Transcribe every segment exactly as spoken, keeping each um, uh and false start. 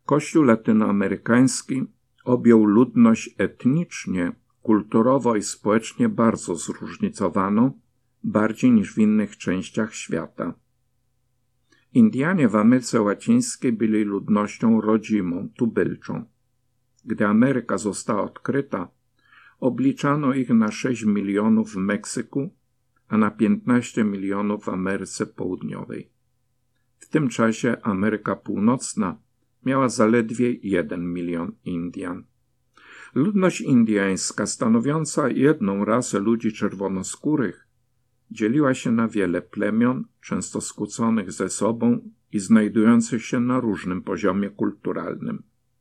Kościół latynoamerykański objął ludność etnicznie, kulturowo i społecznie bardzo zróżnicowaną, bardziej niż w innych częściach świata. Indianie w Ameryce Łacińskiej byli ludnością rodzimą, tubylczą. Gdy Ameryka została odkryta, obliczano ich na sześć milionów w Meksyku, a na piętnaście milionów w Ameryce Południowej. W tym czasie Ameryka Północna miała zaledwie jeden milion Indian. Ludność indyjska, stanowiąca jedną rasę ludzi czerwonoskórych, dzieliła się na wiele plemion, często skłóconych ze sobą i znajdujących się na różnym poziomie kulturalnym.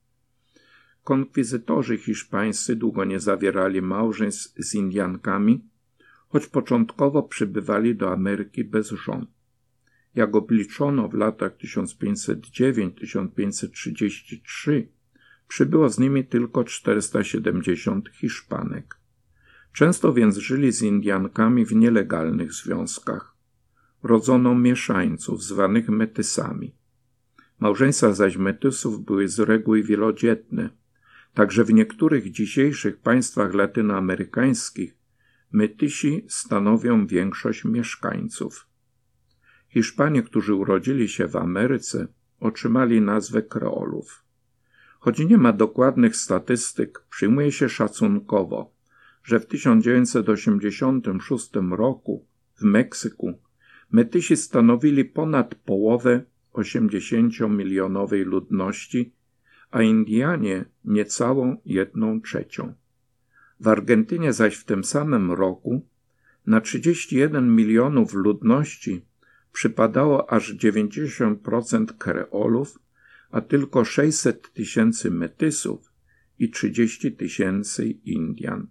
Konkwizytorzy hiszpańscy długo nie zawierali małżeństw z Indiankami, choć początkowo przybywali do Ameryki bez żon. Jak obliczono w latach tysiąc pięćset dziewięć do tysiąc pięćset trzydzieści trzy, przybyło z nimi tylko czterysta siedemdziesiąt Hiszpanek. Często więc żyli z Indiankami w nielegalnych związkach. Rodzono mieszańców, zwanych metysami. Małżeństwa zaś metysów były z reguły wielodzietne. Także w niektórych dzisiejszych państwach latynoamerykańskich metysi stanowią większość mieszkańców. Hiszpanie, którzy urodzili się w Ameryce, otrzymali nazwę Kreolów. Choć nie ma dokładnych statystyk, przyjmuje się szacunkowo, że w tysiąc dziewięćset osiemdziesiątym szóstym roku w Meksyku metysi stanowili ponad połowę osiemdziesięciomilionowej ludności, a Indianie niecałą jedną trzecią. W Argentynie zaś w tym samym roku na trzydzieści jeden milionów ludności przypadało aż dziewięćdziesiąt procent Kreolów, a tylko sześćset tysięcy metysów i trzydzieści tysięcy Indian.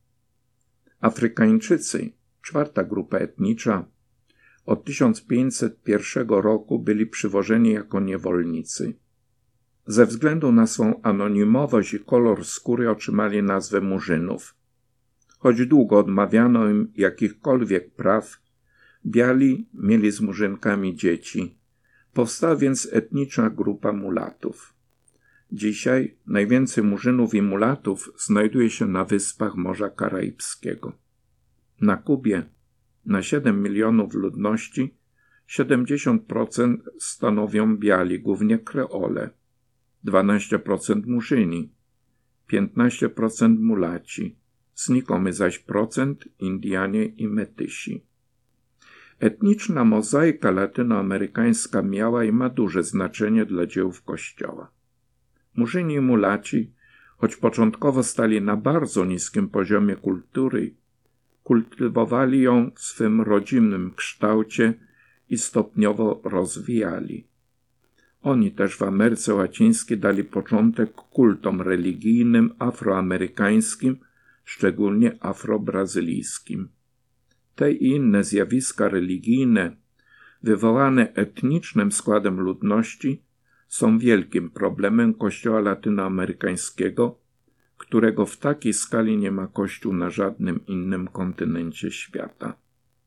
Afrykańczycy, czwarta grupa etnicza, od tysiąc pięćset pierwszego roku byli przywożeni jako niewolnicy. Ze względu na swą anonimowość i kolor skóry otrzymali nazwę Murzynów. Choć długo odmawiano im jakichkolwiek praw, biali mieli z Murzynkami dzieci. Powstała więc etniczna grupa mulatów. Dzisiaj najwięcej Murzynów i mulatów znajduje się na wyspach Morza Karaibskiego. Na Kubie, na siedem milionów ludności, siedemdziesiąt procent stanowią biali, głównie Kreole, dwanaście procent Murzyni, piętnaście procent mulaci, znikomy zaś procent Indianie i Metysi. Etniczna mozaika latynoamerykańska miała i ma duże znaczenie dla dziejów Kościoła. Murzyni i mulaci, choć początkowo stali na bardzo niskim poziomie kultury, kultywowali ją w swym rodzimym kształcie i stopniowo rozwijali. Oni też w Ameryce Łacińskiej dali początek kultom religijnym afroamerykańskim, szczególnie afrobrazylijskim. Te i inne zjawiska religijne, wywołane etnicznym składem ludności, są wielkim problemem Kościoła latynoamerykańskiego, którego w takiej skali nie ma Kościół na żadnym innym kontynencie świata.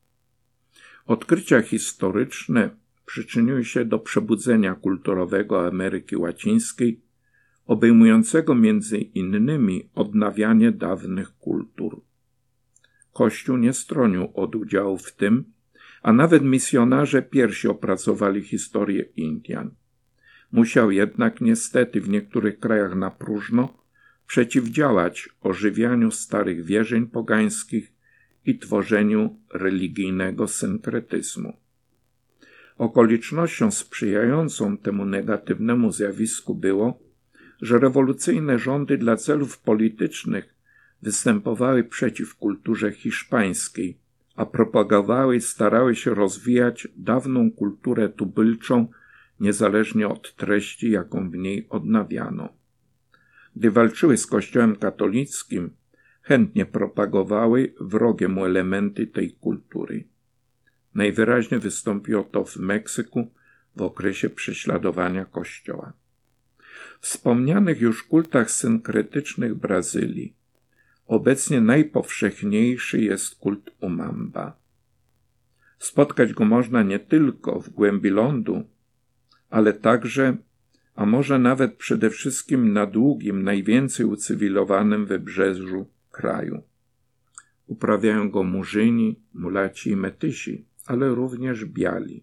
Odkrycia historyczne przyczyniły się do przebudzenia kulturowego Ameryki Łacińskiej, obejmującego między innymi odnawianie dawnych kultur. Kościół nie stronił od udziału w tym, a nawet misjonarze pierwsi opracowali historię Indian. Musiał jednak niestety w niektórych krajach na próżno przeciwdziałać ożywianiu starych wierzeń pogańskich i tworzeniu religijnego synkretyzmu. Okolicznością sprzyjającą temu negatywnemu zjawisku było, że rewolucyjne rządy dla celów politycznych występowały przeciw kulturze hiszpańskiej, a propagowały i starały się rozwijać dawną kulturę tubylczą, niezależnie od treści, jaką w niej odnawiano. Gdy walczyły z Kościołem katolickim, chętnie propagowały wrogie mu elementy tej kultury. Najwyraźniej wystąpiło to w Meksyku w okresie prześladowania Kościoła. W wspomnianych już kultach synkretycznych Brazylii obecnie najpowszechniejszy jest kult Umamba. Spotkać go można nie tylko w głębi lądu, ale także a może nawet przede wszystkim na długim, najwięcej ucywilowanym wybrzeżu kraju. Uprawiają go murzyni, mulaci i metysi, ale również biali.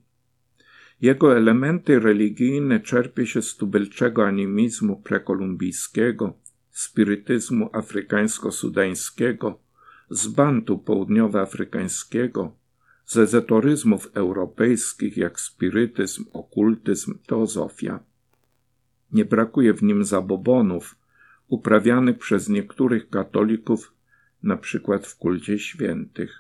Jego elementy religijne czerpie się z tubylczego animizmu prekolumbijskiego, spirytyzmu afrykańsko-sudańskiego, z bantu południowoafrykańskiego, z ezoteryzmów europejskich jak spirytyzm, okultyzm, teozofia. Nie brakuje w nim zabobonów uprawianych przez niektórych katolików, na przykład w kulcie świętych.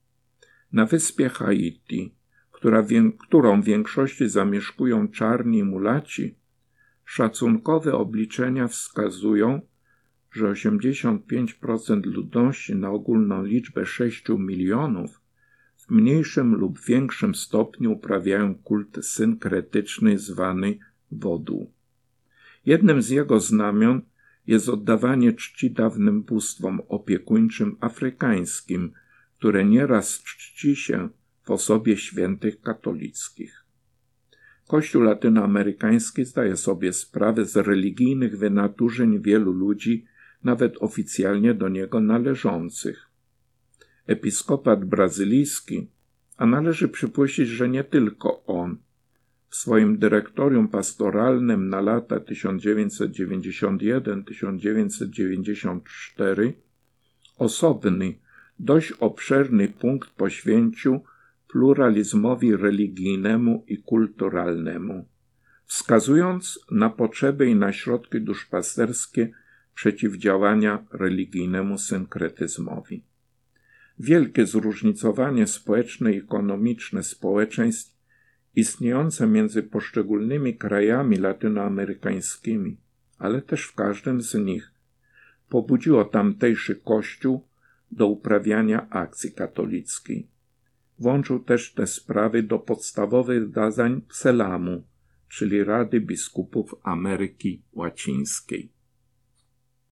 Na wyspie Haiti, która wię- którą w większości zamieszkują czarni i mulaci, szacunkowe obliczenia wskazują, że osiemdziesiąt pięć procent ludności na ogólną liczbę sześciu milionów w mniejszym lub większym stopniu uprawiają kult synkretyczny zwany wodu. Jednym z jego znamion jest oddawanie czci dawnym bóstwom opiekuńczym afrykańskim, które nieraz czci się w osobie świętych katolickich. Kościół latynoamerykański zdaje sobie sprawę z religijnych wynaturzeń wielu ludzi, nawet oficjalnie do niego należących. Episkopat brazylijski, a należy przypuścić, że nie tylko on, w swoim dyrektorium pastoralnym na lata tysiąc dziewięćset dziewięćdziesiąt jeden do tysiąc dziewięćset dziewięćdziesiąt cztery osobny, dość obszerny punkt poświęcił pluralizmowi religijnemu i kulturalnemu, wskazując na potrzeby i na środki duszpasterskie przeciwdziałania religijnemu synkretyzmowi. Wielkie zróżnicowanie społeczne i ekonomiczne społeczeństw istniejące między poszczególnymi krajami latynoamerykańskimi, ale też w każdym z nich, pobudziło tamtejszy Kościół do uprawiania akcji katolickiej. Włączył też te sprawy do podstawowych zadań Selamu, czyli Rady Biskupów Ameryki Łacińskiej.